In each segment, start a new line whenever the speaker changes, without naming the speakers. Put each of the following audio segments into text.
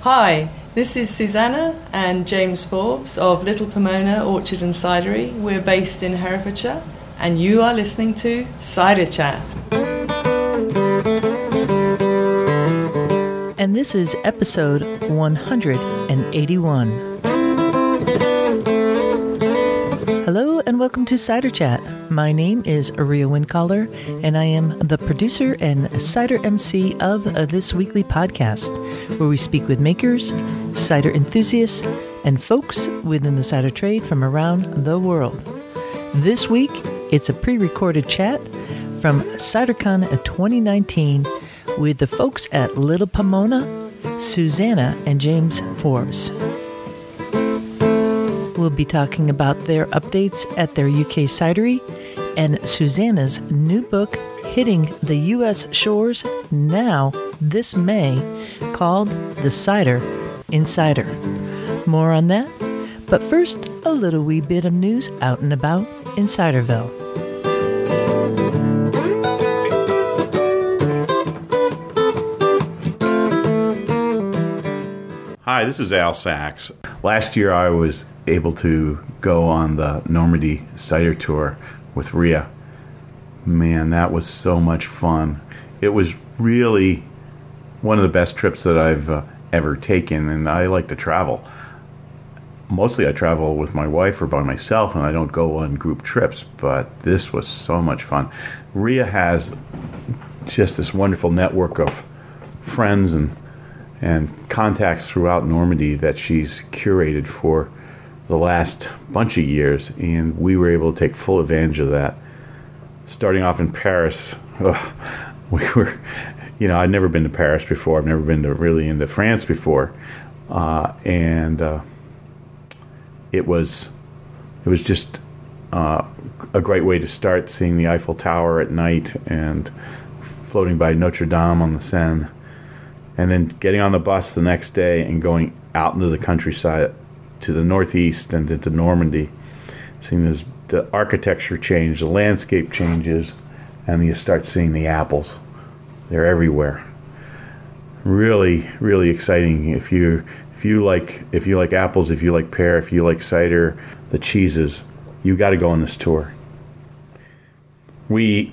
Hi, this is Susanna and James Forbes of Little Pomona Orchard and Cidery. We're based in Herefordshire, and you are listening to Cider Chat.
And this is episode 181. Hello and welcome to Cider Chat. My name is Aria Windcaller, and I am the producer and cider MC of this weekly podcast, where we speak with makers, cider enthusiasts, and folks within the cider trade from around the world. This week, it's a pre-recorded chat from CiderCon 2019 with the folks at Little Pomona, Susanna, and James Forbes. We'll be talking about their updates at their UK cidery and Susanna's new book hitting the US shores now this May called The Cider Insider. More on that, but first a little wee bit of news out and about in Ciderville.
Hi, this is Al Sachs. Last year I was able to go on the Normandy cider tour with Ria. Man, that was so much fun. It was really one of the best trips that I've ever taken, and I like to travel. Mostly I travel with my wife or by myself, and I don't go on group trips, but this was so much fun. Ria has just this wonderful network of friends and contacts throughout Normandy that she's curated for the last bunch of years, and we were able to take full advantage of that. Starting off in Paris, I'd never been to Paris before. I've never been into France before, and it was just a great way to start, seeing the Eiffel Tower at night and floating by Notre Dame on the Seine. And then getting on the bus the next day and going out into the countryside to the northeast and into Normandy, seeing the architecture change, the landscape changes, and you start seeing the apples. They're everywhere. Really, really exciting. If you like apples, if you like pear, if you like cider, the cheeses, you got to go on this tour. We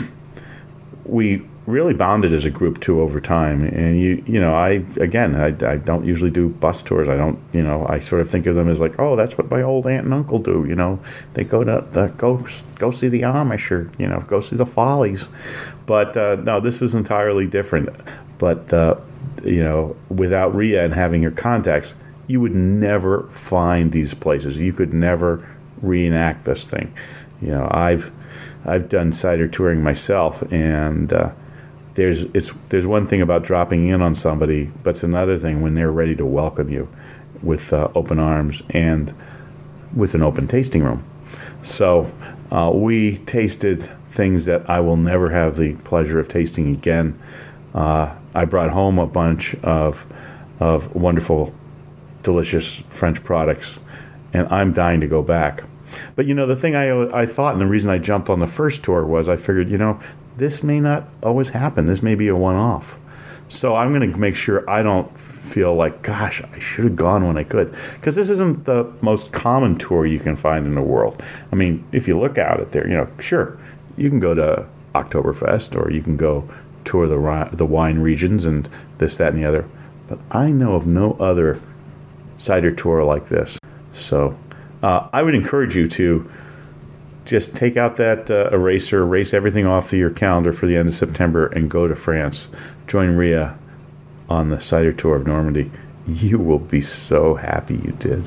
really bonded as a group too over time, and I don't usually do bus tours. I sort of think of them as like, oh, that's what my old aunt and uncle do. They go to go see the Amish, or go see the Follies. But no, this is entirely different. But without Ria and having her contacts, you would never find these places. You could never reenact this thing. I've done cider touring myself, and there's one thing about dropping in on somebody, but it's another thing when they're ready to welcome you with open arms and with an open tasting room. So we tasted things that I will never have the pleasure of tasting again. I brought home a bunch of wonderful, delicious French products, and I'm dying to go back. But the thing I thought, and the reason I jumped on the first tour was I figured, this may not always happen. This may be a one-off. So I'm going to make sure I don't feel like, gosh, I should have gone when I could. Because this isn't the most common tour you can find in the world. I mean, if you look out at there, sure, you can go to Oktoberfest, or you can go tour the wine regions and this, that, and the other. But I know of no other cider tour like this. So I would encourage you to just take out that eraser, erase everything off of your calendar for the end of September, and go to France. Join Ria on the cider tour of Normandy. You will be so happy you did.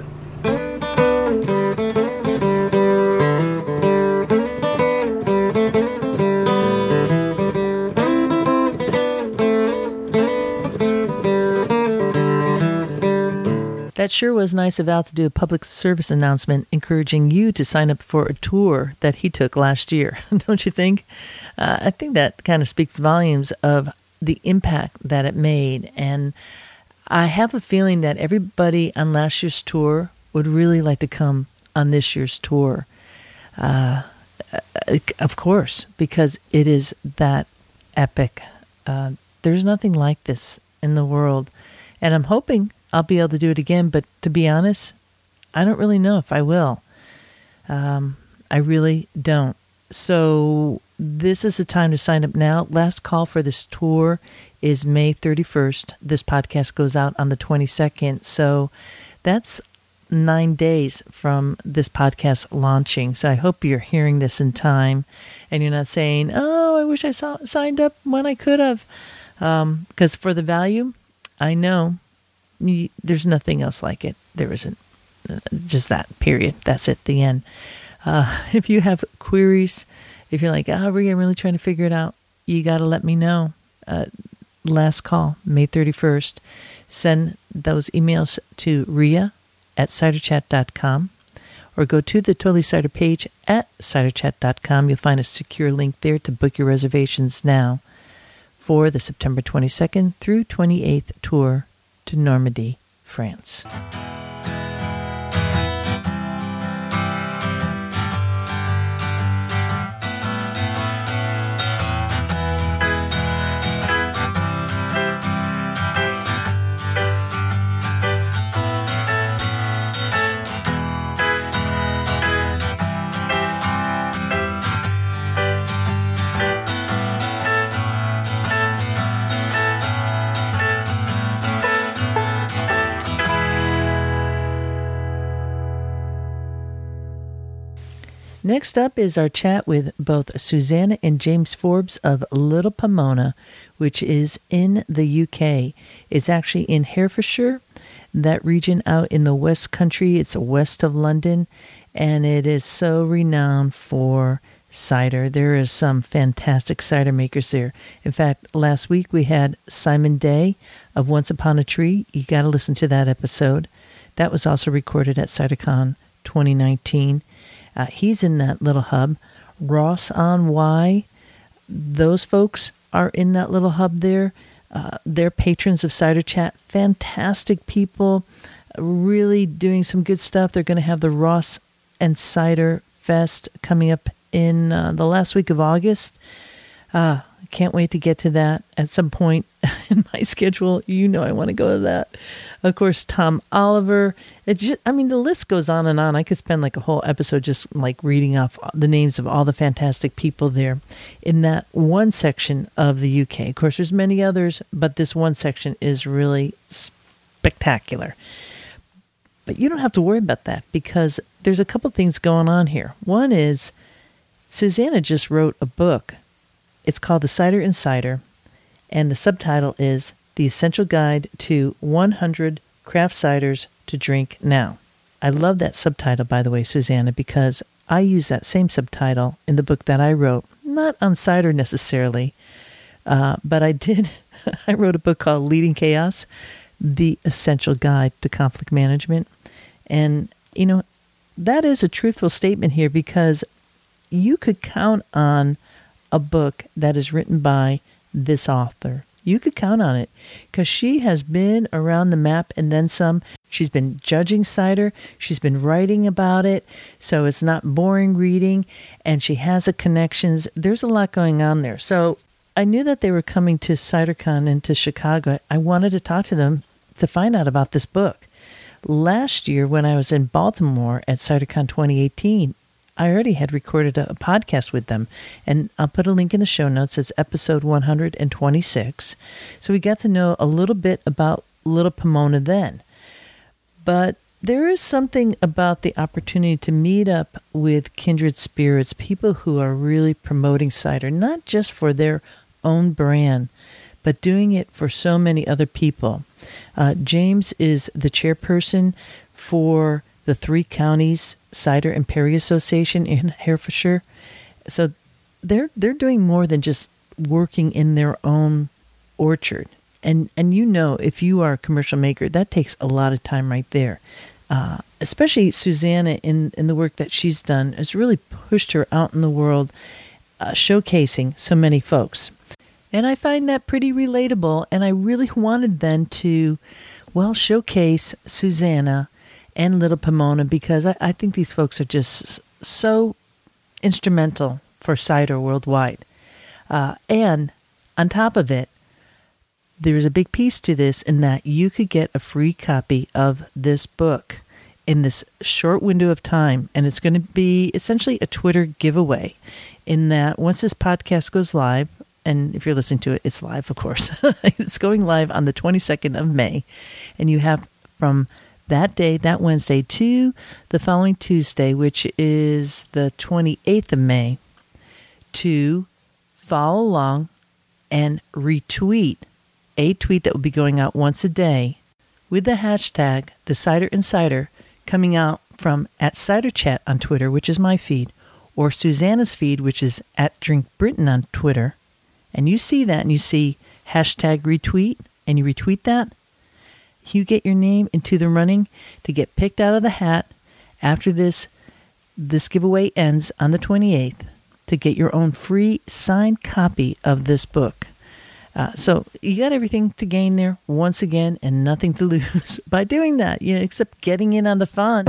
That sure was nice of Al to do a public service announcement encouraging you to sign up for a tour that he took last year, don't you think? I think that kind of speaks volumes of the impact that it made. And I have a feeling that everybody on last year's tour would really like to come on this year's tour. Of course, because it is that epic. There's nothing like this in the world. And I'm hoping I'll be able to do it again, but to be honest, I don't really know if I will. I really don't. So this is the time to sign up now. Last call for this tour is May 31st. This podcast goes out on the 22nd. So that's 9 days from this podcast launching. So I hope you're hearing this in time and you're not saying, oh, I wish I signed up when I could have. Because for the value, I know there's nothing else like it. There isn't. Just that, period. That's it, the end. If you have queries, if you're like, Rhea, I'm really trying to figure it out, you got to let me know. Last call, May 31st. Send those emails to Rhea@ciderchat.com or go to the Totally Cider page at ciderchat.com. You'll find a secure link there to book your reservations now for the September 22nd through 28th tour to Normandy, France. Next up is our chat with both Susanna and James Forbes of Little Pomona, which is in the UK. It's actually in Herefordshire, that region out in the West Country. It's west of London, and it is so renowned for cider. There is some fantastic cider makers there. In fact, last week we had Simon Day of Once Upon a Tree. You got to listen to that episode. That was also recorded at CiderCon 2019. He's in that little hub. Ross on Wye, those folks are in that little hub there. They're patrons of Cider Chat. Fantastic people, really doing some good stuff. They're going to have the Ross and Cider Fest coming up in the last week of August. Can't wait to get to that at some point in my schedule. You know I want to go to that. Of course, Tom Oliver. The list goes on and on. I could spend like a whole episode just like reading off the names of all the fantastic people there in that one section of the UK. Of course, there's many others, but this one section is really spectacular. But you don't have to worry about that because there's a couple things going on here. One is Susanna just wrote a book. It's called The Cider Insider, and the subtitle is The Essential Guide to 100 Craft Ciders to Drink Now. I love that subtitle, by the way, Susanna, because I use that same subtitle in the book that I wrote, not on cider necessarily, but I did. I wrote a book called Leading Chaos, The Essential Guide to Conflict Management. And, that is a truthful statement here because you could count on a book that is written by this author. You could count on it because she has been around the map and then some. She's been judging cider. She's been writing about it. So it's not boring reading and she has the connections. There's a lot going on there. So I knew that they were coming to CiderCon and to Chicago. I wanted to talk to them to find out about this book. Last year when I was in Baltimore at CiderCon 2018, I already had recorded a podcast with them, and I'll put a link in the show notes. It's episode 126. So we got to know a little bit about Little Pomona then. But there is something about the opportunity to meet up with kindred spirits, people who are really promoting cider, not just for their own brand, but doing it for so many other people. James is the chairperson for the 3 Counties Cider and Perry Association in Herefordshire. So they're doing more than just working in their own orchard. And if you are a commercial maker, that takes a lot of time right there. Especially Susanna in the work that she's done has really pushed her out in the world, showcasing so many folks. And I find that pretty relatable. And I really wanted then to, showcase Susanna and Little Pomona because I think these folks are just so instrumental for cider worldwide. And on top of it, there's a big piece to this in that you could get a free copy of this book in this short window of time. And it's going to be essentially a Twitter giveaway in that once this podcast goes live, and if you're listening to it, it's live, of course. It's going live on the 22nd of May. And you have from that day, that Wednesday, to the following Tuesday, which is the 28th of May, to follow along and retweet a tweet that will be going out once a day with the hashtag The Cider Insider coming out from at Cider Chat on Twitter, which is my feed, or Susanna's feed, which is at Drink Britain on Twitter. And you see that and you see hashtag retweet and you retweet that, you get your name into the running to get picked out of the hat after this giveaway ends on the 28th to get your own free signed copy of this book. So you got everything to gain there once again and nothing to lose by doing that, except getting in on the fun.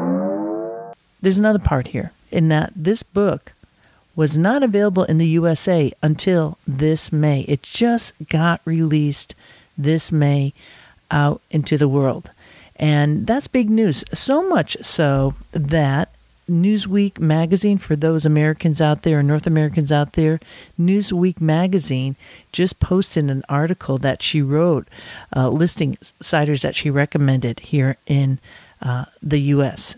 There's another part here in that this book was not available in the USA until this May. It just got released this May out into the world. And that's big news. So much so that Newsweek magazine, for those Americans out there, or North Americans out there, Newsweek magazine just posted an article that she wrote listing ciders that she recommended here in the U.S.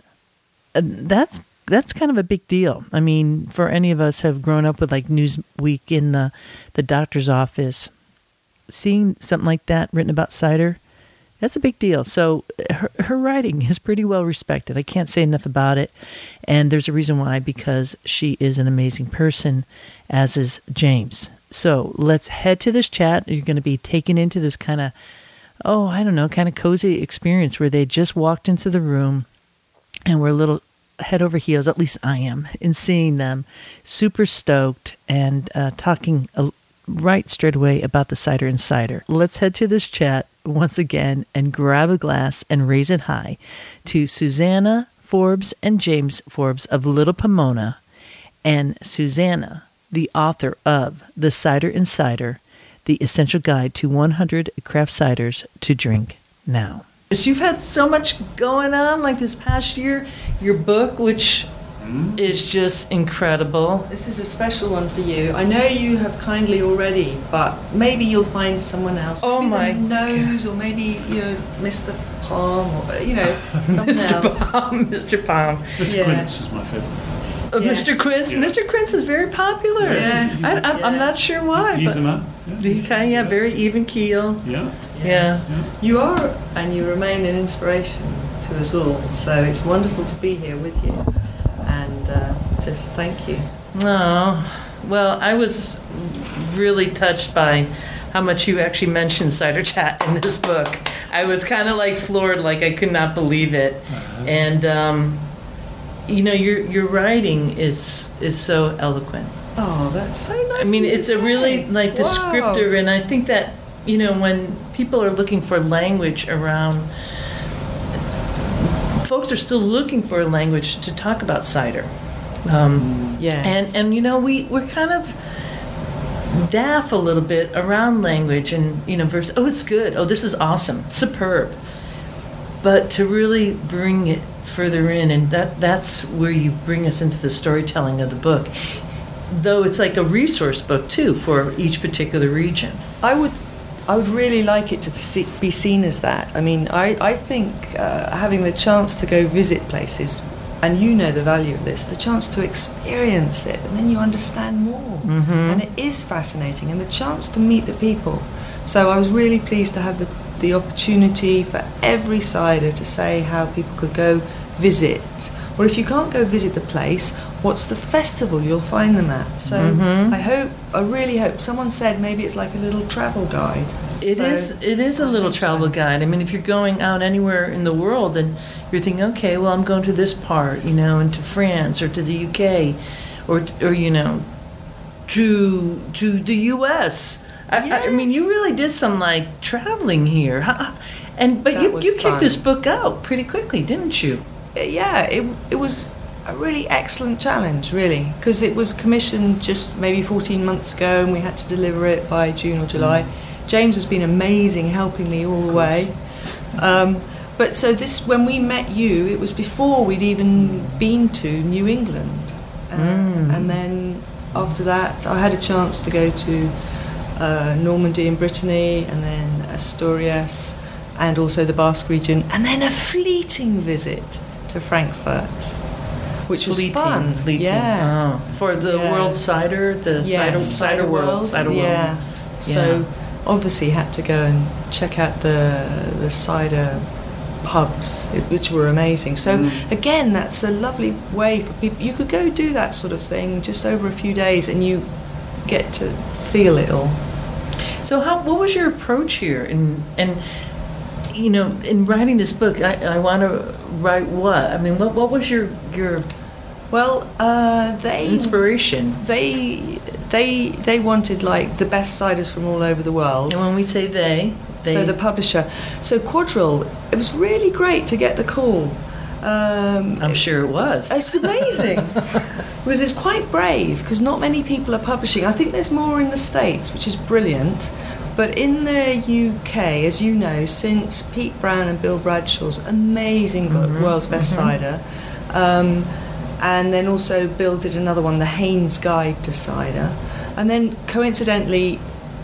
That's kind of a big deal. I mean, for any of us who have grown up with like Newsweek in the doctor's office, seeing something like that written about cider, that's a big deal. So her writing is pretty well respected. I can't say enough about it. And there's a reason why, because she is an amazing person, as is James. So let's head to this chat. You're going to be taken into this kind of, kind of cozy experience where they just walked into the room and we're a little head over heels, at least I am, in seeing them super stoked and talking right straight away about the Cider Insider. Let's head to this chat once again and grab a glass and raise it high to Susanna Forbes and James Forbes of Little Pomona, and Susanna, the author of The Cider Insider, the essential guide to 100 craft ciders to drink now. You've had so much going on like this past year. Your book, which is just incredible.
This is a special one for you. I know you have kindly already, but maybe you'll find someone else.
Oh,
maybe
my
the nose, or maybe Mr. Palm, or someone else.
Mr. Palm.
Mr. Quince is my favorite.
Yes.
Mr. Quince.
Yeah.
Mr. Quince is very popular.
Yes.
I'm not sure why.
Ease him up.
He kind of very even keel.
Yeah.
Yeah.
You are, and you remain an inspiration to us all. So it's wonderful to be here with you, and just thank you.
Oh, well, I was really touched by how much you actually mentioned Cider Chat in this book. I was kind of like floored, like I could not believe it. And your writing is so eloquent.
Oh, that's so nice.
I mean,
of you
it's
to
a really
say.
like descriptive,
Wow.
and I think that when people are looking for language around, folks are still looking for a language to talk about cider.
Yes.
And we're kind of daft a little bit around language and verse. Oh, it's good. Oh, this is awesome, superb. But to really bring it further in, and that's where you bring us into the storytelling of the book. Though it's like a resource book too for each particular region.
I would really like it to be seen as that. I mean, I think having the chance to go visit places, and the value of this, the chance to experience it, and then you understand more.
Mm-hmm.
And it is fascinating, and the chance to meet the people. So I was really pleased to have the opportunity for every cider to say how people could go visit. Or if you can't go visit the place, what's the festival you'll find them at? So I really hope, someone said maybe it's like a little travel guide.
It is a little travel guide. I mean, if you're going out anywhere in the world and you're thinking, okay, well, I'm going to this part, into France or to the UK or to the US. I mean, you really did some like traveling here. But you kicked this book out pretty quickly, didn't you?
Yeah, it was a really excellent challenge, really, because it was commissioned just maybe 14 months ago, and we had to deliver it by June or July. James has been amazing, helping me all the way. But so this, when we met you, it was before we'd even been to New England. And then after that, I had a chance to go to Normandy and Brittany, and then Asturias, and also the Basque region, and then a fleeting visit to Frankfurt, which was fun.
Fleeting.
Yeah.
Oh. For the World Cider, the Cider World.
Yeah. So obviously had to go and check out the cider pubs, which were amazing. So again, that's a lovely way for people. You could go do that sort of thing just over a few days, and you get to feel it all.
So what was your approach here? And you know, in writing this book, I want to write what? I mean, what was your
well, they
inspiration?
They wanted like the best ciders from all over the world.
And when we say they
so the publisher. So Quadrille, it was really great to get the call.
I'm sure it was.
It's amazing. It's quite brave because not many people are publishing. I think there's more in the States, which is brilliant. But in the UK, as you know, since Pete Brown and Bill Bradshaw's amazing book, World's Best Cider, and then also Bill did another one, The Haynes Guide to Cider, and then coincidentally,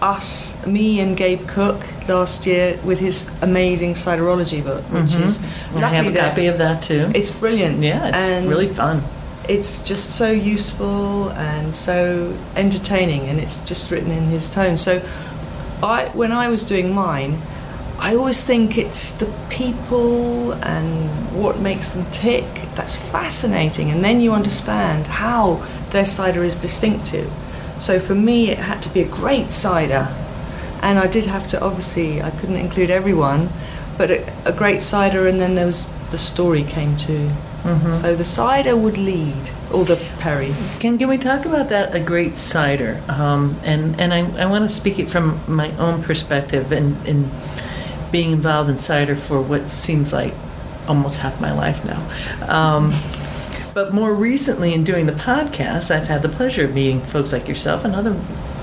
me and Gabe Cook last year with his amazing ciderology book, which is
I have a copy of that too.
It's brilliant.
Yeah, it's really fun.
It's just so useful and so entertaining, and it's just written in his tone. So when I was doing mine, I always think it's the people and what makes them tick that's fascinating, and then you understand how their cider is distinctive. So for me, it had to be a great cider, and I did have to, obviously, I couldn't include everyone, but a great cider, and then there was the story came too. So the cider would lead, or the perry.
Can we talk about that, a great cider? And I want to speak it from my own perspective, and being involved in cider for what seems like almost half my life now. But more recently, in doing the podcast, I've had the pleasure of meeting folks like yourself and other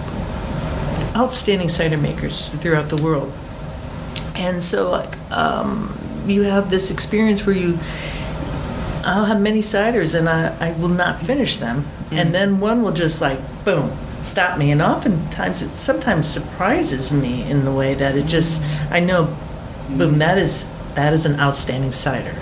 outstanding cider makers throughout the world. And so you have this experience where I'll have many ciders and I will not finish them. And then one will just like, boom, stop me. And oftentimes it sometimes surprises me in the way that it just, I know, boom, that is an outstanding cider.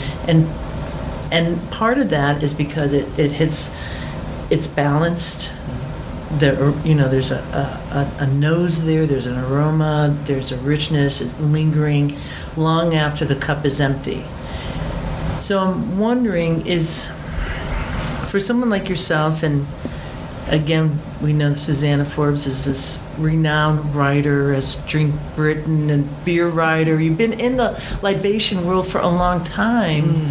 And part of that is because it's balanced. There's a nose there, there's an aroma, there's a richness, it's lingering long after the cup is empty. So I'm wondering, for someone like yourself, and again, we know Susanna Forbes is this renowned writer, as Drink Britain and beer writer. You've been in the libation world for a long time.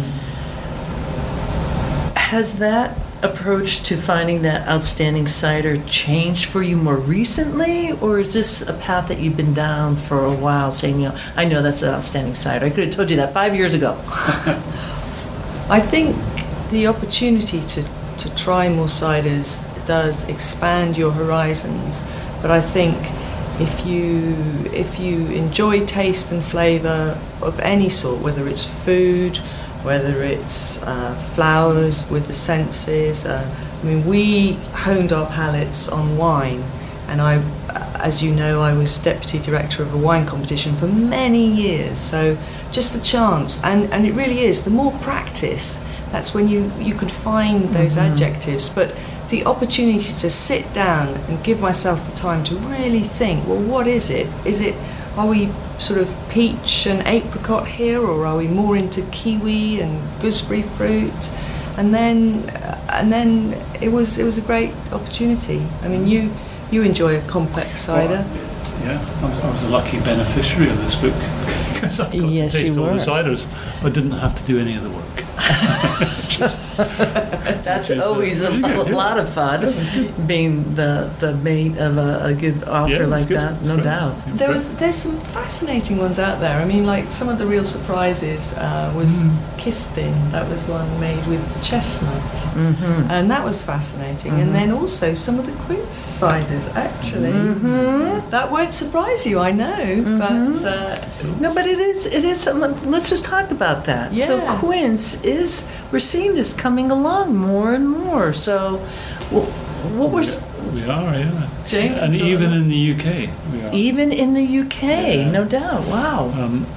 Has that approach to finding that outstanding cider changed for you more recently, or is this a path that you've been down for a while, saying, I know that's an outstanding cider. I could have told you that 5 years ago.
I think the opportunity to try more ciders does expand your horizons, but I think if you enjoy taste and flavour of any sort, whether it's food, whether it's flowers with the senses. We honed our palates on wine, and as you know, I was deputy director of a wine competition for many years. So just the chance, and it really is, the more practice, that's when you can find those adjectives. But the opportunity to sit down and give myself the time to really think, well, what is it? Are we sort of peach and apricot here, or are we more into kiwi and gooseberry fruit? And then it was a great opportunity. I mean, you enjoy a complex cider.
I was a lucky beneficiary of this book because I got to taste all the ciders. I didn't have to do any of the work.
That's always a lot of fun, being the mate of a good author like that, no doubt.
There's some fascinating ones out there. I mean, like some of the real surprises was Kistin. That was one made with chestnut, and that was fascinating. And then also some of the quince ciders, actually. That won't surprise you, I know, but
no, but it is something. Let's just talk about that.
Yeah.
So quince we're seeing this coming along more and more. So what we're
we are, yeah.
James,
and even in the UK, we are.
Even in the UK,
Yeah.
no doubt. Wow.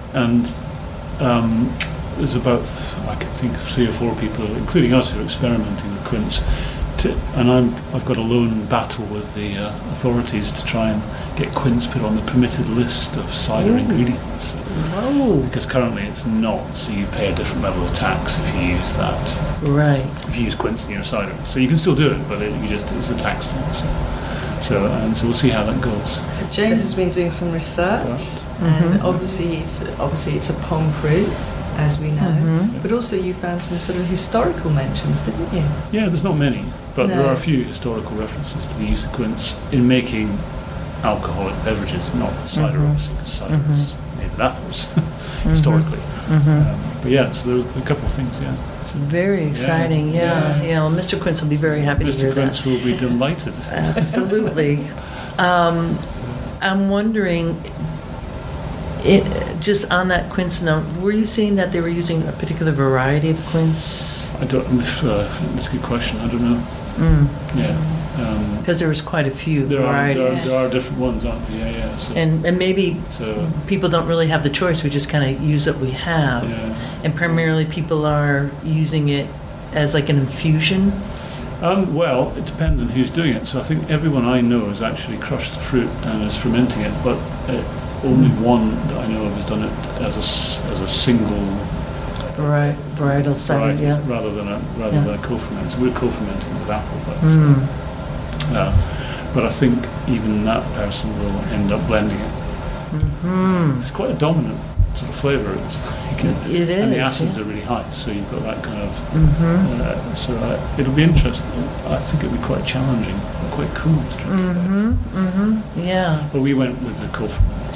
There's about, I can think of 3 or 4 people, including us, who are experimenting with quince. And I've got a lone battle with the authorities to try and get quince put on the permitted list of cider ingredients.
Whoa.
Because currently it's not, so you pay a different level of tax if you use that.
Right.
If you use quince in your cider, so you can still do it, but it's a tax thing. So we'll see how that goes.
So James has been doing some research, and obviously it's a palm fruit, as we know, but also you found some sort of historical mentions, didn't you?
Yeah, there's not many, but there
No.
are a few historical references to the use of quince in making alcoholic beverages, not cider, obviously, because cider is made with apples, historically. But yeah, so there's a couple of things, yeah.
Very exciting. Yeah. Well, Mr. Quince will be very happy to hear
Mr. Quince
that.
will be delighted.
Absolutely. I'm wondering, just on that quince note, were you seeing that they were using a particular variety of quince?
I don't. That's a good question. I don't know. Yeah.
Because there was quite a few
There
varieties.
are different ones, aren't there? Yeah. So,
And maybe
so
people don't really have the choice. We just kind of use what we have.
yeah.
And primarily people are using it as like an infusion.
Well, it depends on who's doing it. So I think everyone I know has actually crushed the fruit and is fermenting it, but only one that I know of has done it as a single
Varietal cider,
variety,
yeah.
rather than a co-ferment. So we're co-fermenting with apple, but I think even that person will end up blending it. It's quite a dominant sort of flavour.
It is.
And the acids are really high, so you've got that kind of. It'll be interesting. I think it'll be quite challenging, but quite cool to try.
Yeah.
But we went with the co-ferment.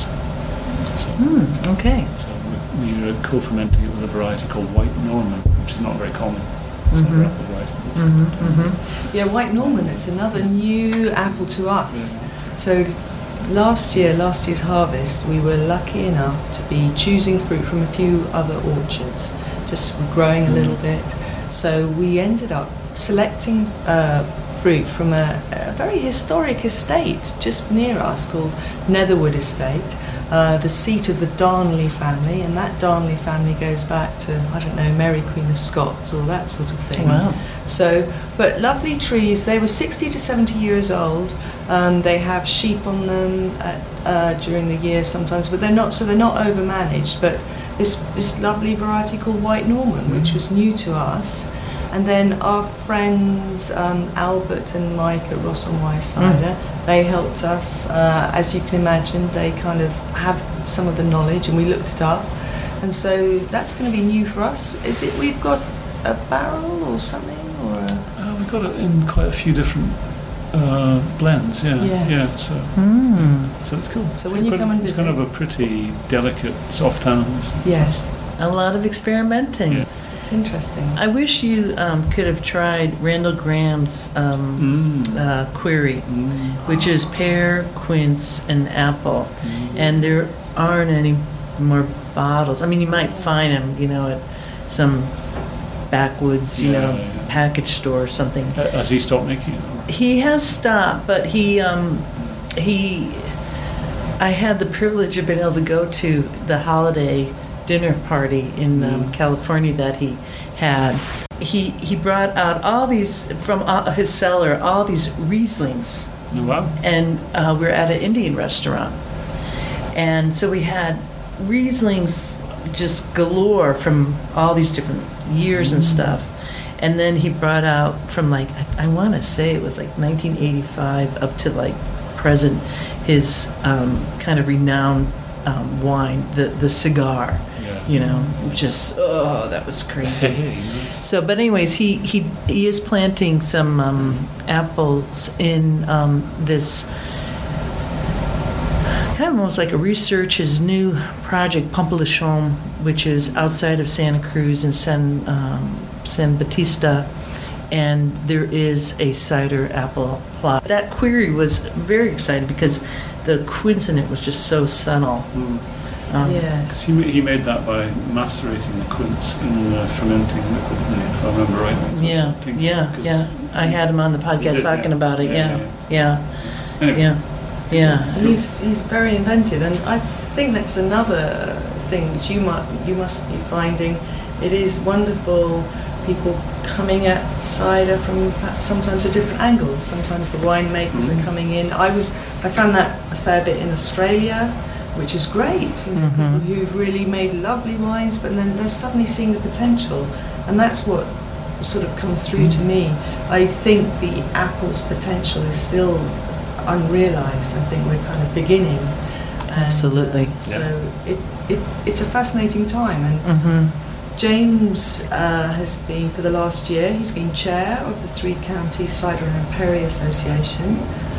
So,
Okay.
so we were co-fermenting it with a variety called White Norman, which is not very common. Cider apple variety.
Yeah, White Norman, it's another new apple to us. So last year's harvest, we were lucky enough to be choosing fruit from a few other orchards, just growing a little bit. So we ended up selecting fruit from a very historic estate just near us called Netherwood Estate, the seat of the Darnley family, and that Darnley family goes back to, I don't know, Mary Queen of Scots or that sort of thing.
Wow.
So, but lovely trees. They were 60 to 70 years old. They have sheep on them during the year sometimes, but they're not overmanaged. But this lovely variety called White Norman, which was new to us. And then our friends Albert and Mike at Ross and Wise Cider, they helped us. As you can imagine, they kind of have some of the knowledge, and we looked it up. And so that's going to be new for us. Is it? We've got a barrel or something, or
We've got it in quite a few different blends. Yeah.
Yes.
Yeah. So it's cool.
So when you come and
it's
visit,
kind of a pretty delicate, soft animals.
yes,
A lot of experimenting.
Yeah.
it's interesting.
I wish you could have tried Randall Graham's query, which is pear, quince, and apple. And there aren't any more bottles. I mean, you might find them, at some backwoods, package store or something.
Has he stopped making it?
He has stopped, but I had the privilege of being able to go to the holiday dinner party in California that he had. He brought out all these from his cellar, all these Rieslings,
Wow.
and we were at an Indian restaurant, and so we had Rieslings just galore from all these different years and stuff. And then he brought out from I want to say it was 1985 up to present his kind of renowned wine, the cigar.
Yeah.
You know, just that was crazy. So, but anyways, he is planting some apples in this kind of almost like a research, his new project, Pampa La Chaume, which is outside of Santa Cruz in San Bautista, and there is a cider apple plot. That query was very exciting because the quince in it was just so subtle.
Yes.
He made that by macerating the quince in fermenting liquid, if I remember right.
Yeah. I had him on the podcast talking about it. Yeah.
Anyway.
Yeah.
He's very inventive, and I think that's another thing that you must be finding. It is wonderful, people coming at cider from sometimes a different angle. Sometimes the winemakers are coming in. I found that a fair bit in Australia, which is great. You know, people who've really made lovely wines, but then they're suddenly seeing the potential, and that's what sort of comes through to me. I think the apple's potential is still unrealised. I think we're kind of beginning.
Absolutely.
So it's a fascinating time, and James has been, for the last year, he's been chair of the Three Counties Cider and Perry Association.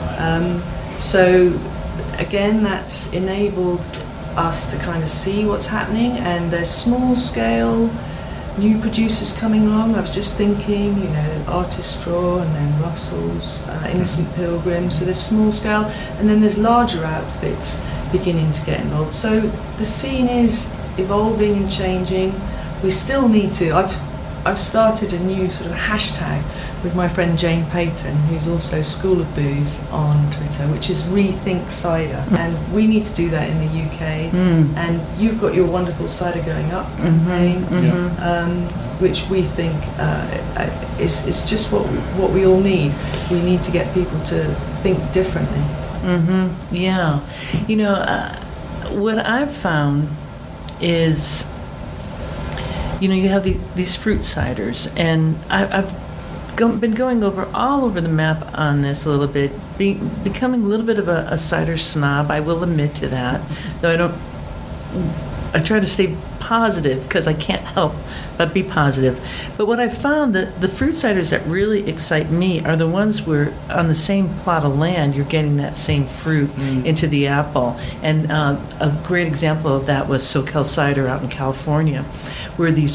So again, that's enabled us to kind of see what's happening, and there's small scale new producers coming along. I was just thinking, you know, Artist Straw, and then Russell's, Innocent Pilgrim. So there's small scale, and then there's larger outfits beginning to get involved. So the scene is evolving and changing. We still need to. I've started a new sort of hashtag with my friend Jane Payton, who's also School of Booze on Twitter, which is Rethink Cider. And we need to do that in the UK. And you've got your Wonderful Cider Going Up campaign, which we think is just what we all need. We need to get people to think differently.
Yeah. You know, what I've found is, you know, you have these fruit ciders, and I've been going all over the map on this a little bit, becoming a little bit of a cider snob. I will admit to that, though I try to stay positive because I can't help but be positive. But what I found, that the fruit ciders that really excite me are the ones where on the same plot of land you're getting that same fruit into the apple. And a great example of that was SoCal Cider out in California, where this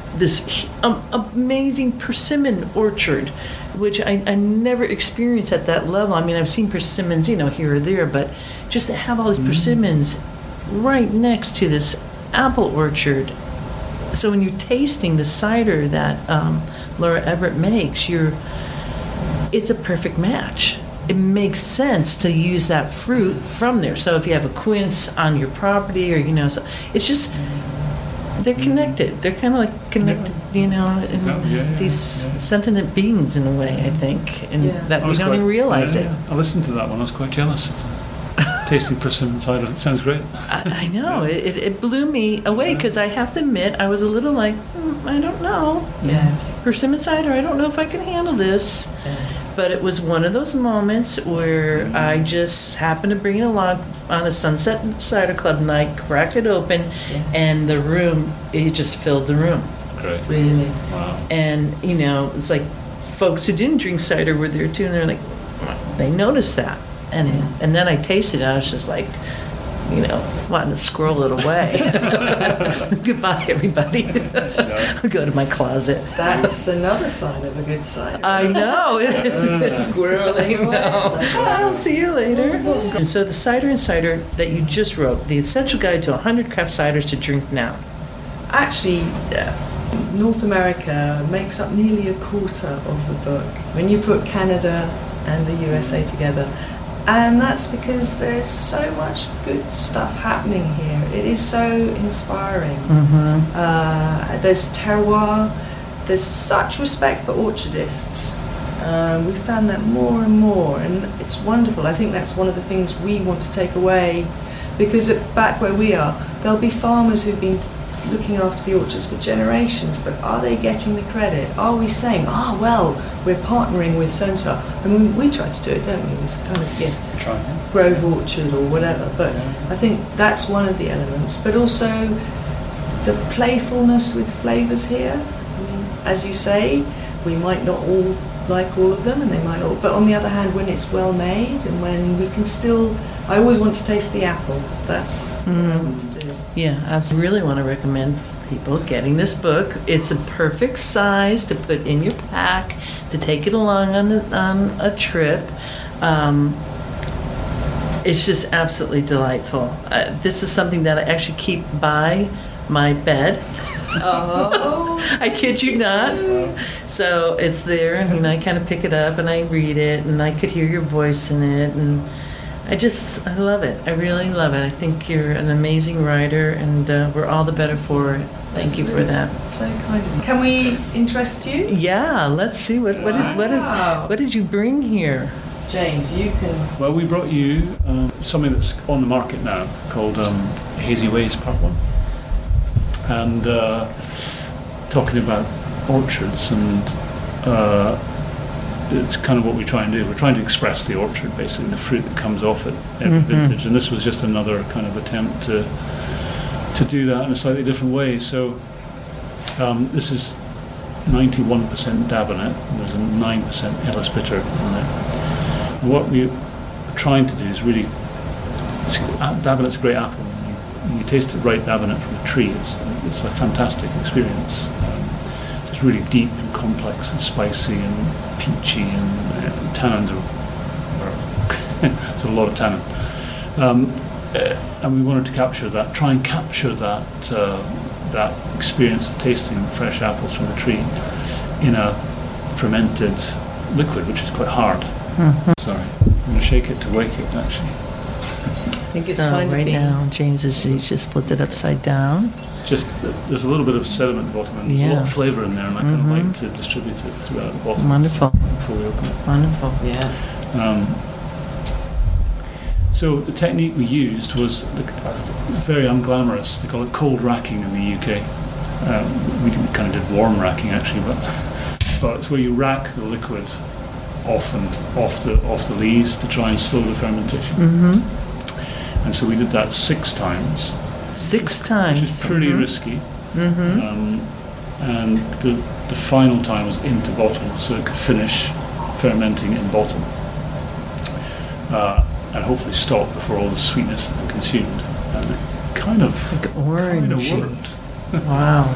amazing persimmon orchard, which I never experienced at that level. I mean, I've seen persimmons, you know, here or there, but just to have all these persimmons right next to this apple orchard. So when you're tasting the cider that Laura Everett makes, it's a perfect match. It makes sense to use that fruit from there. So if you have a quince on your property, or, you know, so it's just, they're connected. They're kind of like connected, you know, these sentient beings in a way, I think, and that we don't even realize it.
I listened to that one. I was quite jealous. Tasting persimmon cider. It sounds great.
I know. It blew me away, because I have to admit, I was a little like, I don't know.
Yes.
Persimmon cider, I don't know if I can handle this.
Yes.
But it was one of those moments where I just happened to bring it along on a Sunset Cider Club night, cracked it open, and the room, it just filled the room.
Great.
Really.
Wow.
And, you know, it's like folks who didn't drink cider were there too, and they're like, they noticed that. And then I tasted it, and I was just like, you know, wanting to squirrel it away. Goodbye, everybody. I'll go to my closet.
That's another sign of a good cider.
I know. It is
Squirreling away.
I'll see you later. And so the Cider Insider that you just wrote, The Essential Guide to 100 Craft Ciders to Drink Now.
Actually, North America makes up nearly a quarter of the book. When you put Canada and the USA together, and that's because there's so much good stuff happening here. It is so inspiring. There's terroir. There's such respect for orchardists. We found that more and more, and it's wonderful. I think that's one of the things we want to take away, because back where we are, there'll be farmers who've been looking after the orchards for generations, but are they getting the credit? Are we saying, well, we're partnering with so-and-so? I mean, we try to do it, don't we? It's kind of, yes, Grove Orchard or whatever, but I think that's one of the elements. But also the playfulness with flavours here. I mean, as you say, we might not all like all of them, and they might all, but on the other hand, when it's well made and when we can still, I always want to taste the apple. That's what I want to do.
Yeah, I really want to recommend people getting this book. It's a perfect size to put in your pack, to take it along on a trip. It's just absolutely delightful. This is something that I actually keep by my bed.
Oh,
I kid you not. So it's there, and I kind of pick it up and I read it, and I could hear your voice in it, and I love it. I really love it. I think you're an amazing writer, and we're all the better for it. Thank you for that.
So kind of you. Can we interest you?
Yeah, let's see what did you bring here?
James, you can.
Well, we brought you something that's on the market now called Hazy Ways Part 1. And talking about orchards, and it's kind of what we try and do. We're trying to express the orchard, basically, the fruit that comes off it every vintage. And this was just another kind of attempt to do that in a slightly different way. So this is 91% Dabinet, and there's a 9% Ellis Bitter in there. And what we're trying to do is really, Dabinet's a great apple. You taste the right Dabinet from a tree. It's a fantastic experience. It's really deep and complex and spicy and peachy, and tannins are it's a lot of tannin. And we wanted to capture that, try and capture that experience of tasting fresh apples from the tree in a fermented liquid, which is quite hard. Sorry, I'm going to shake it to wake it, actually.
I think it's
So
kind of
right
being-
now, James has just flipped it upside down.
Just there's a little bit of sediment at the bottom, and there's a lot
Yeah.
of flavour in there, and I kind of like to distribute it throughout the bottom
Wonderful,
before we open it.
wonderful.
Yeah.
So the technique we used was very unglamorous. They call it cold racking in the UK. We kind of did warm racking actually, but it's where you rack the liquid off the lees to try and slow the fermentation. And so we did that 6 times.
6 times.
Which is pretty risky. And the final time was into bottle, so it could finish fermenting in bottle. And hopefully stop before all the sweetness had been consumed. And it kind of
Orange.
worked.
Wow.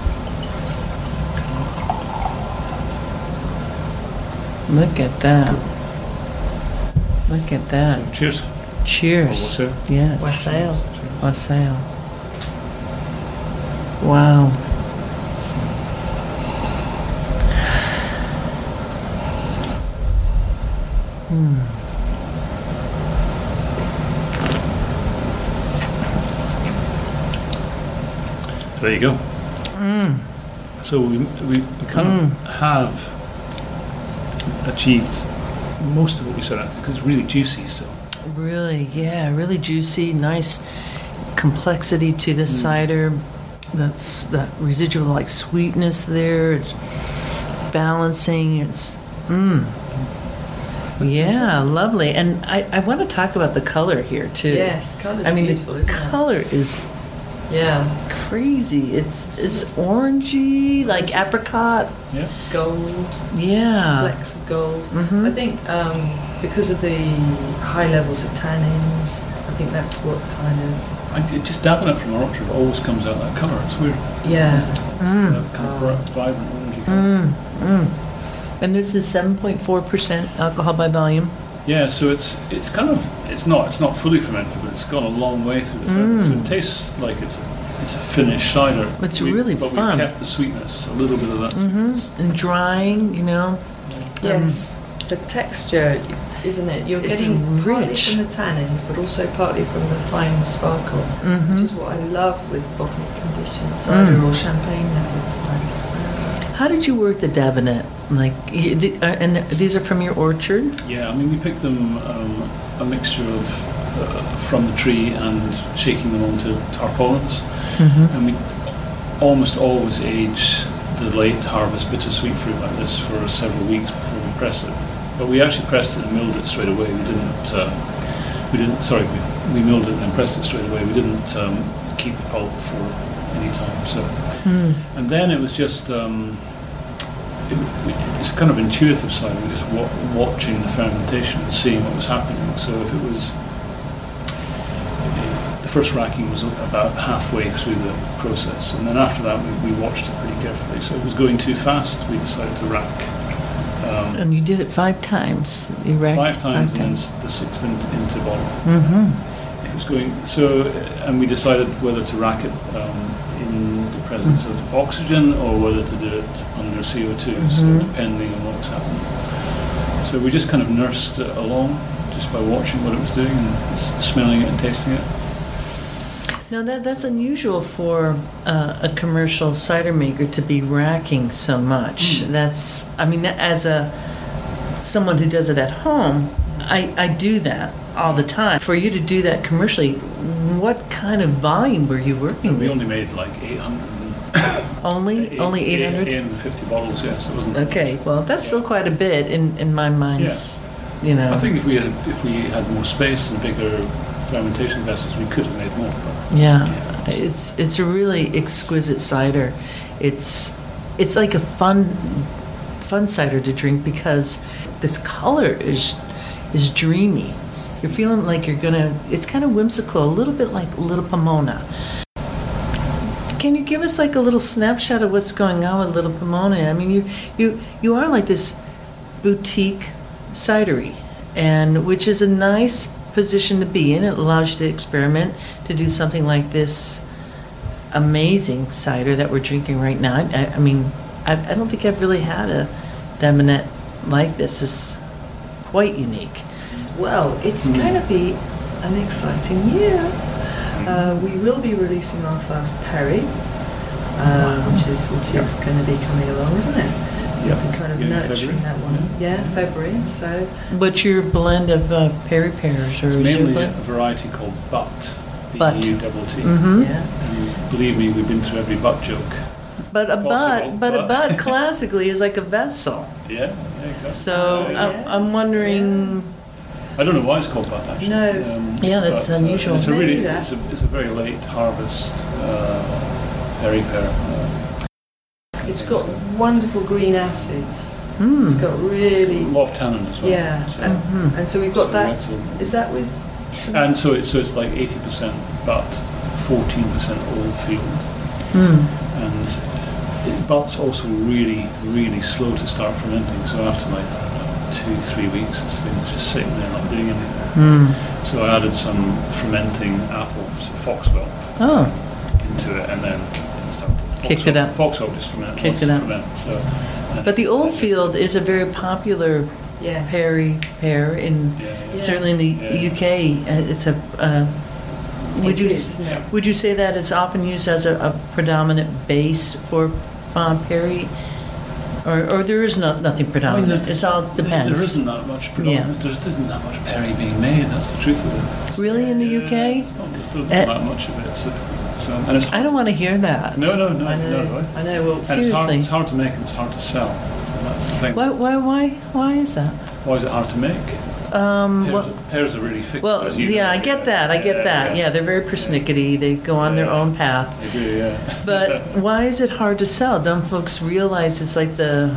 Look at that. Look at that.
So cheers.
Cheers.
Wassail.
Yes.
Wassail.
Wassail. Wow.
So there you go. So we kind of have achieved most of what we set out to, because it's really juicy still.
Really, yeah, really juicy, nice complexity to the cider. That's that residual like sweetness there. It's balancing. It's yeah, lovely. And I want to talk about the color here too.
Yes, colour's
I mean,
beautiful,
the
isn't it?
color is
Yeah.
crazy. It's orangey, like apricot.
Yeah.
Gold,
Yeah.
flecks of gold. I think because of the high levels of tannins, I think that's what kind of,
Just dabbing it from our orchard always comes out that colour. It's weird.
yeah.
That kind of bright, vibrant orangey colour.
And this is 7.4% alcohol by volume.
Yeah, so it's not fully fermented, but it's gone a long way through the ferment. So it tastes like it's a finished cider.
It's really
but
fun.
we kept the sweetness, a little bit of that sweetness.
And drying, you know.
Yes. The texture, isn't it? You're
It's
getting partly
rich.
from the tannins, but also partly from the fine sparkle, which is what I love with bottled conditioned cider or champagne methods like this.
How did you work the Dabinet? Like, and these are from your orchard?
Yeah, I mean, we picked them a mixture of from the tree and shaking them onto tarpaulins. And almost always age the late harvest bittersweet fruit like this for several weeks before we press it. But we actually pressed it and milled it straight away. We milled it and pressed it straight away. We didn't keep the pulp for any time. So, and then it was just it's kind of intuitive side. We're just watching the fermentation and seeing what was happening. So if it was the first racking was about halfway through the process, and then after that we watched it pretty carefully. So if it was going too fast, we decided to rack.
And you did it 5 times. You racked
5 times, and then the 6th into bottle. It was going and we decided whether to rack it in the presence of oxygen or whether to do it under CO2. So depending on what was happening. So we just kind of nursed it along just by watching what it was doing and smelling it and tasting it.
Now that's unusual for a commercial cider maker to be racking so much. As someone who does it at home, I do that all the time. For you to do that commercially, what kind of volume were you working
We
with?
only made like 800.
Only 800?
850 bottles, yes. It wasn't
Okay, well that's still quite a bit in my mind. You know.
I think if we had more space and bigger fermentation vessels, we could have made more. But
It's a really exquisite cider. It's like a fun cider to drink because this color is dreamy. You're feeling like it's kind of whimsical, a little bit like Little Pomona. Can you give us like a little snapshot of what's going on with Little Pomona? I mean, you are like this boutique cidery, and which is a nice position to be in. It allows you to experiment, to do something like this amazing cider that we're drinking right now. I mean, I don't think I've really had a Damiette like this. It's quite unique.
Well, it's going to be an exciting year. We will be releasing our first Perry, which is going to be coming along, isn't it?
Yep.
We're kind of nurturing that one. Yeah, February. So.
What's your blend of Perry pears, or
it's
is
mainly
your
a variety called Butt.
Butt.
B-U-T-T.
Yeah.
And believe me, we've been through every butt joke.
But a
Possible,
bud classically is like a vessel.
Yeah, exactly.
So
yes.
I'm wondering.
I don't know why it's called Butt actually.
No.
Yeah, that's unusual.
It's a
Maybe
really,
that.
it's a very late harvest Perry pear.
It's got wonderful green acids. It's got really.
A lot of tannin as well.
Yeah.
So,
And so we've got that.
that's
Is that with?
and so it's like 80% butt, 14% old field, and butt's also really, really slow to start fermenting. So after like 2-3 weeks, this thing's just sitting there not doing anything. So I added some fermenting apples, Foxwell, into it, and then started.
Kicked it up.
Foxwell just
Kicked it up.
ferment. So,
But the Old Field is a very popular
Yes.
Perry pear in certainly in the UK. It's a. Would you
isn't it?
would you say that it's often used as a predominant base for Perry, or there is nothing predominant? It all depends.
There isn't that much predominant. There isn't that much Perry being made. That's the truth of it.
Really, in the
Yeah,
UK?
There's not that much of it. So, and it's
I don't want to hear that.
No.
I know. I know. Well,
And
Seriously.
it's hard to make and it's hard to sell. So that's the thing.
Why is that?
Why is it hard to make? Pears are really fixed.
Well,
as you know.
I get that. Yeah, they're very persnickety. They go on their own path.
They do, yeah.
But why is it hard to sell? Don't folks realize it's like
I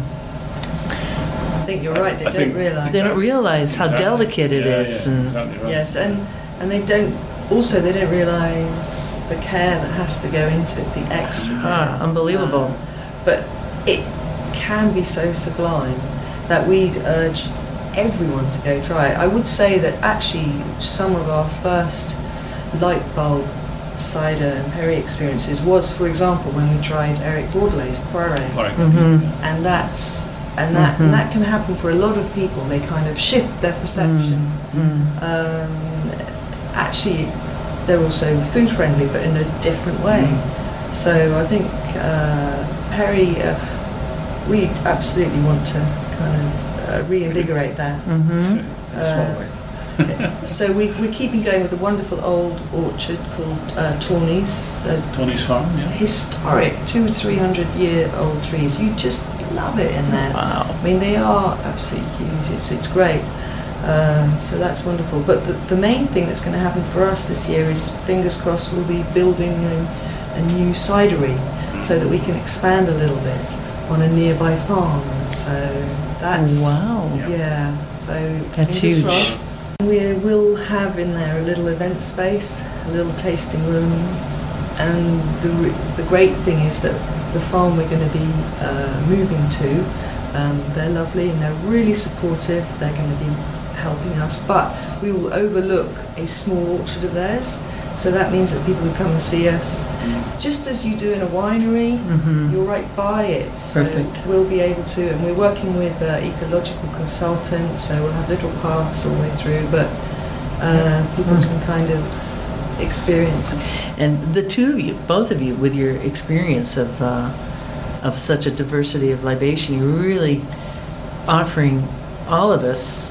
think you're right. They don't realise.
they don't realize how
Exactly.
delicate it
Yeah,
is.
yeah,
And
exactly right.
Yes, and they don't. Also, they don't realise the care that has to go into it, the extra care.
unbelievable.
But it can be so sublime that we'd urge everyone to go try it. I would say that actually some of our first light bulb cider and Perry experiences was, for example, when we tried Eric Bordelay's Poiré. And that can happen for a lot of people. They kind of shift their perception. Actually, they're also food friendly, but in a different way. So I think Perry, we absolutely want to kind of reinvigorate that. So we're keeping going with a wonderful old orchard called Tawny's.
Tony's Farm, yeah.
Historic 200 or 300 year old trees. You just love it in there.
Wow.
I mean, they are absolutely huge. It's great. So that's wonderful. But the main thing that's going to happen for us this year is, fingers crossed, we'll be building a new cidery so that we can expand a little bit on a nearby farm. So that's
Wow.
yeah. So
That's
fingers
huge.
crossed. We will have in there a little event space, a little tasting room, and the great thing is that the farm we're going to be moving to, they're lovely and they're really supportive. They're going to be helping us, but we will overlook a small orchard of theirs. So that means that people who come and see us, just as you do in a winery,
Mhm.
you're right by it. So
Perfect.
we'll be able to, and we're working with ecological consultants, so we'll have little paths all the way through, but people can kind of experience.
And the two of you, both of you, with your experience of such a diversity of libation, you're really offering all of us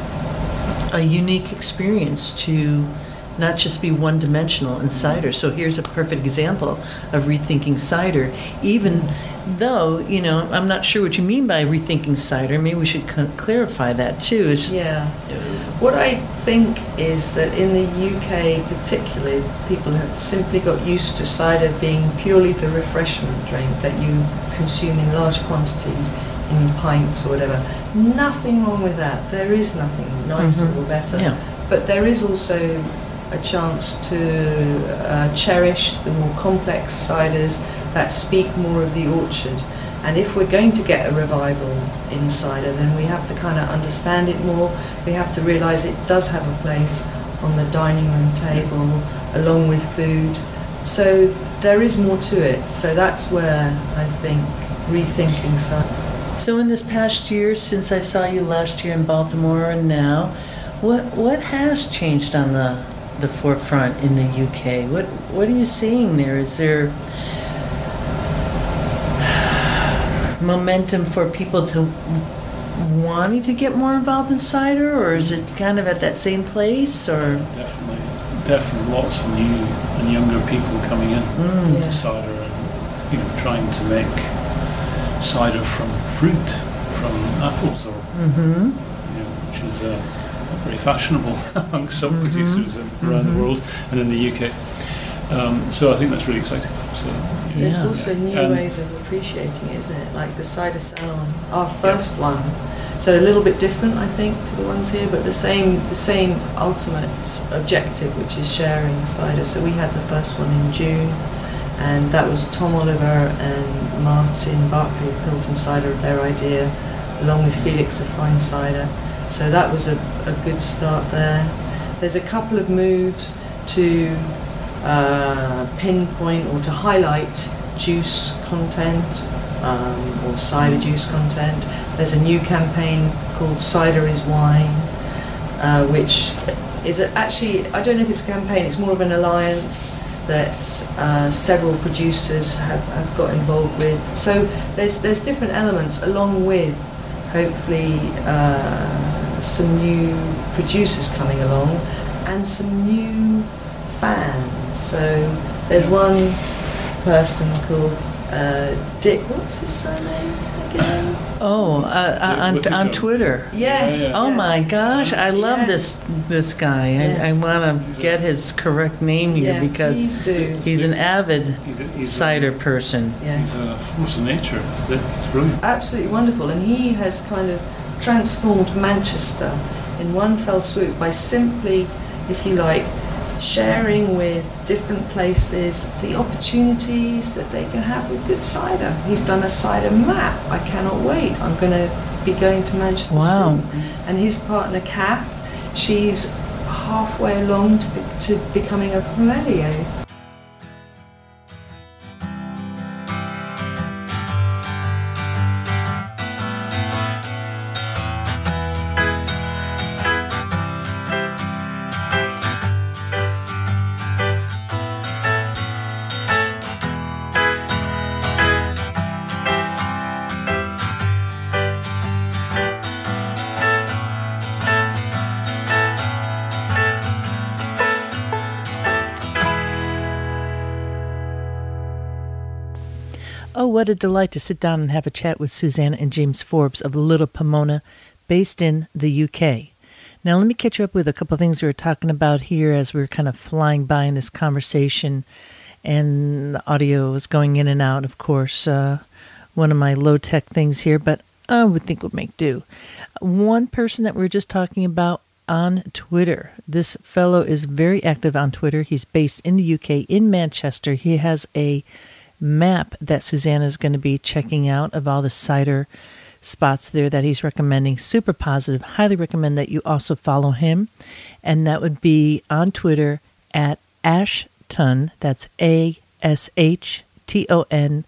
a unique experience to not just be one-dimensional in cider. So here's a perfect example of rethinking cider, even though, you know, I'm not sure what you mean by rethinking cider. Maybe we should clarify that too.
Yeah. What I think is that in the UK particularly, people have simply got used to cider being purely the refreshment drink that you consume in large quantities, in pints or whatever. Nothing wrong with that. There is nothing nicer or better.
Yeah.
But there is also a chance to cherish the more complex ciders that speak more of the orchard. And if we're going to get a revival in cider, then we have to kind of understand it more. We have to realise it does have a place on the dining room table, along with food. So there is more to it. So that's where I think rethinking cider.
So in this past year, since I saw you last year in Baltimore and now, what has changed on the forefront in the UK? What are you seeing there? Is there momentum for people to wanting to get more involved in cider, or is it kind of at that same place? Or
Definitely lots of new and younger people coming in to
Yes.
cider, and trying to make cider from fruit, from apples, or which is very fashionable among some producers around the world and in the UK. So I think that's really exciting. So,
There's
Yeah.
also new
And-
ways of appreciating it, isn't it? Like the cider salon, our first one. So a little bit different, I think, to the ones here, but the same ultimate objective, which is sharing cider. So we had the first one in June, and that was Tom Oliver and Martin Barkley of Hilton Cider, their idea, along with Felix of Fine Cider. So that was a good start there. There's a couple of moves to pinpoint or to highlight juice content or cider juice content. There's a new campaign called Cider is Wine, which is actually, I don't know if it's a campaign, it's more of an alliance that several producers have got involved with. So there's different elements, along with hopefully some new producers coming along and some new fans. So there's one person called Dick, what's his surname again?
on Twitter.
Yes.
Yeah.
Oh
yes.
my gosh, I love
Yes.
this guy. I
Yes.
want to get his correct name here
Yeah,
because
please do.
he's an avid
He's
cider person.
Yes.
He's a force of nature. It's brilliant.
Absolutely wonderful, and he has kind of transformed Manchester in one fell swoop by simply, if you like, sharing with different places the opportunities that they can have with good cider. He's done a cider map. I cannot wait. I'm going to be going to Manchester
Wow.
soon. And his partner, Kath, she's halfway along to becoming a sommelier.
Oh, what a delight to sit down and have a chat with Susanna and James Forbes of Little Pomona, based in the UK. Now, let me catch you up with a couple of things we were talking about here as we were kind of flying by in this conversation, and the audio was going in and out, of course. One of my low-tech things here, but I would think would make do. One person that we were just talking about on Twitter. This fellow is very active on Twitter. He's based in the UK, in Manchester. He has a map that Susanna is going to be checking out of all the cider spots there that he's recommending. Super positive. Highly recommend that you also follow him. And that would be on Twitter at Ashton. That's ASHTON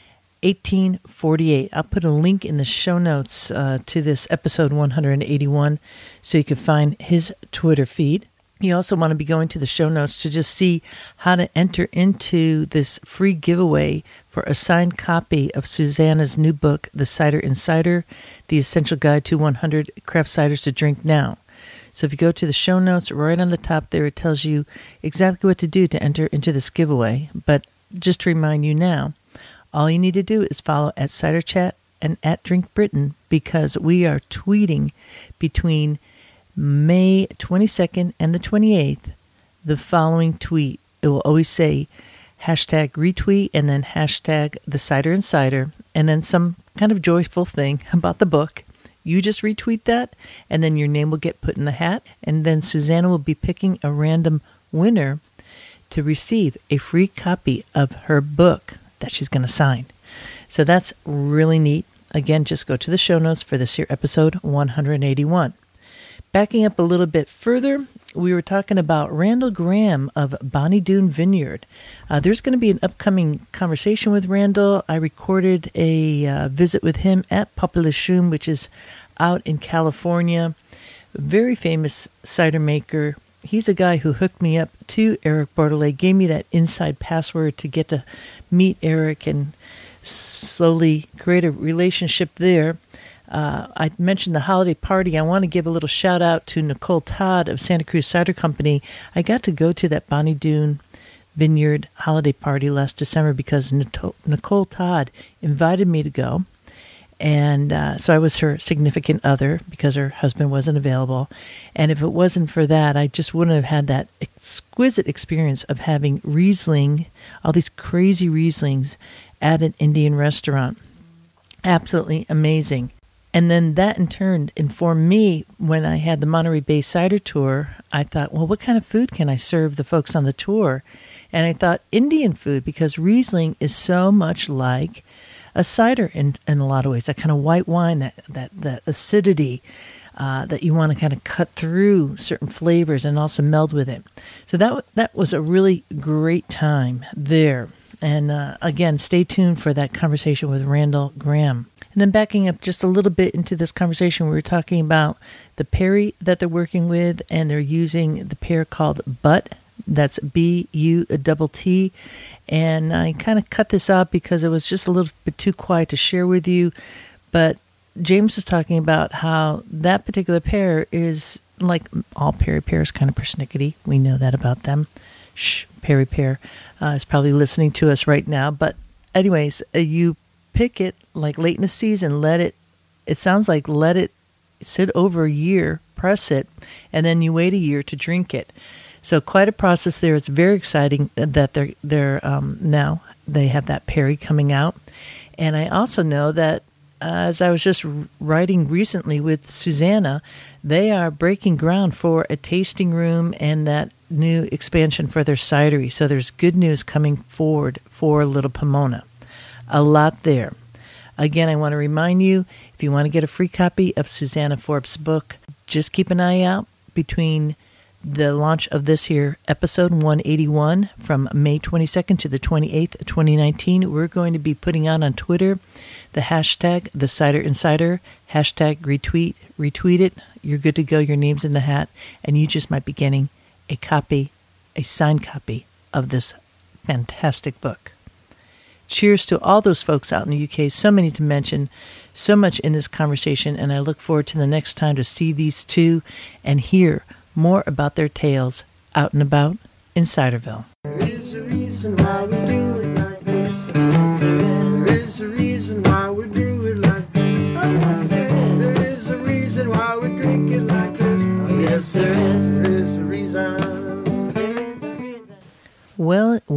1848. I'll put a link in the show notes to this episode 181 so you can find his Twitter feed. You also want to be going to the show notes to just see how to enter into this free giveaway for a signed copy of Susanna's new book, The Cider Insider, The Essential Guide to 100 Craft Ciders to Drink Now. So if you go to the show notes, right on the top there, it tells you exactly what to do to enter into this giveaway. But just to remind you now, all you need to do is follow at Cider Chat and at Drink Britain, because we are tweeting between May 22nd and the 28th, the following tweet. It will always say hashtag retweet and then hashtag the Cider Insider and then some kind of joyful thing about the book. You just retweet that and then your name will get put in the hat, and then Susanna will be picking a random winner to receive a free copy of her book that she's going to sign. So that's really neat. Again, just go to the show notes for this here episode 181. Backing up a little bit further, we were talking about Randall Graham of Bonnie Doon Vineyard. There's going to be an upcoming conversation with Randall. I recorded a visit with him at Population, which is out in California. Very famous cider maker. He's a guy who hooked me up to Eric Bordelais, gave me that inside password to get to meet Eric and slowly create a relationship there. I mentioned the holiday party. I want to give a little shout out to Nicole Todd of Santa Cruz Cider Company. I got to go to that Bonnie Doon Vineyard holiday party last December because Nicole Todd invited me to go. And so I was her significant other because her husband wasn't available. And if it wasn't for that, I just wouldn't have had that exquisite experience of having Riesling, all these crazy Rieslings at an Indian restaurant. Absolutely amazing. And then that in turn informed me when I had the Monterey Bay Cider Tour. I thought, well, what kind of food can I serve the folks on the tour? And I thought Indian food, because Riesling is so much like a cider in a lot of ways. That kind of white wine, that acidity that you want to kind of cut through certain flavors and also meld with it. So that was a really great time there. And again, stay tuned for that conversation with Randall Graham. And then backing up just a little bit into this conversation, we were talking about the perry that they're working with, and they're using the pear called Butt. That's BUTT. And I kind of cut this out because it was just a little bit too quiet to share with you. But James was talking about how that particular pear is, like all Perry pears, kind of persnickety. We know that about them. Perry pear is probably listening to us right now. But anyways, you pick it like late in the season, let it sit over a year, press it, and then you wait a year to drink it. So quite a process there. It's very exciting that they're now they have that perry coming out. And I also know that as I was just writing recently with Susanna, they are breaking ground for a tasting room and that new expansion for their cidery. So there's good news coming forward for Little Pomona. A lot there. Again, I want to remind you, if you want to get a free copy of Susanna Forbes' book, just keep an eye out between the launch of this here episode 181 from May 22nd to the 28th, 2019. We're going to be putting out on Twitter the hashtag The Cider Insider, hashtag retweet it. You're good to go. Your name's in the hat, and you just might be getting a signed copy of this fantastic book. Cheers to all those folks out in the UK. So many to mention, so much in this conversation, and I look forward to the next time to see these two and hear more about their tales out and about in Ciderville.
There is a reason why we do it like this. There is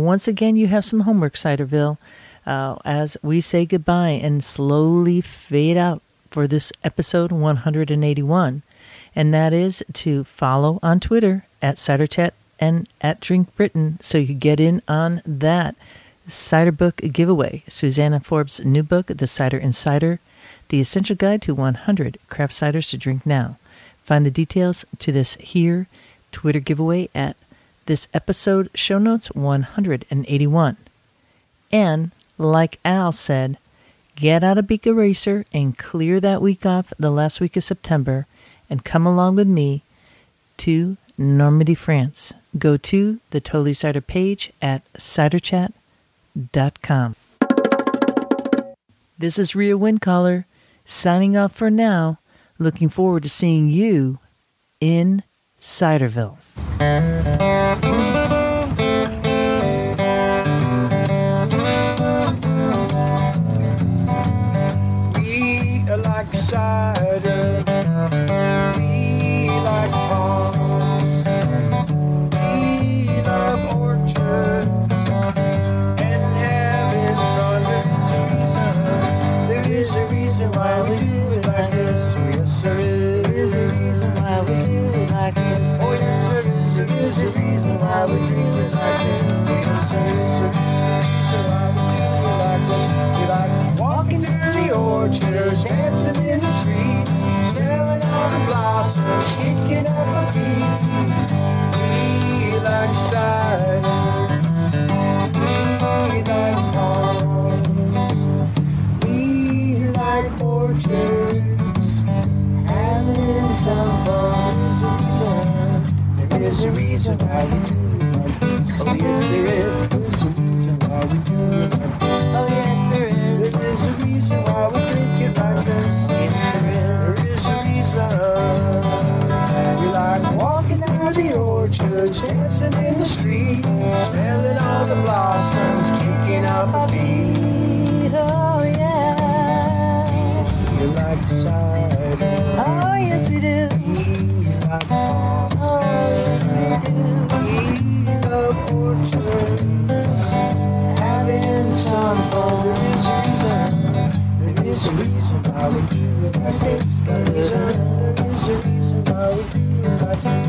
once again, you have some homework, Ciderville, as we say goodbye and slowly fade out for this episode 181. And that is to follow on Twitter at CiderChat and at Drink Britain so you can get in on that cider book giveaway. Susanna Forbes' new book, The Cider Insider, The Essential Guide to 100 Craft Ciders to Drink Now. Find the details to this here Twitter giveaway at this episode show notes 181. And like Al said, get out a Beak Eraser and clear that week off the last week of September and come along with me to Normandy, France. Go to the Totally Cider page at ciderchat.com. This is Rhea Windcaller signing off for now. Looking forward to seeing you in Ciderville.
We like cider. We like palms. We love orchards and having fun. There is a reason why we do it like this. Yes, there is. There is a reason why we do it like this. Oh, yes, there is. There is a reason why we drink it like this. Yes, there is a reason why we do it like this. We like walking through the orchards, dancing in the street, smelling all the blossoms, kicking up our feet. We like cider. We like palms. We like orchards, having some fun. There is a reason why we do it like this. Oh yes, there is. There's a reason why we do it like this. Oh yes, there is. There is a reason why we drink it like this. Yes, there is. There is a reason. We like walking down the orchards, dancing in the street, smelling all the blossoms, kicking up our feet. Oh yeah. We like cider. Oh yes, we do. We like palms. Oh yes, we do. We love orchards, having some fun. There is a reason why we do it like this. There is a reason why we do it like this.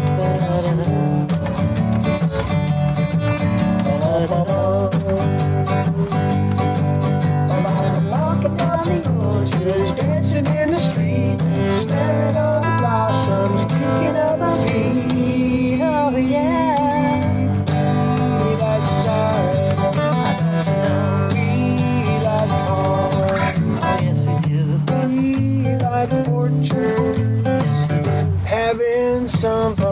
Walking down the orchards, dancing in the street, smelling all the blossoms, kicking up our feet. Oh yeah. We like cider. We like palms.
Oh yes, we do.
We like orchards, having some fun.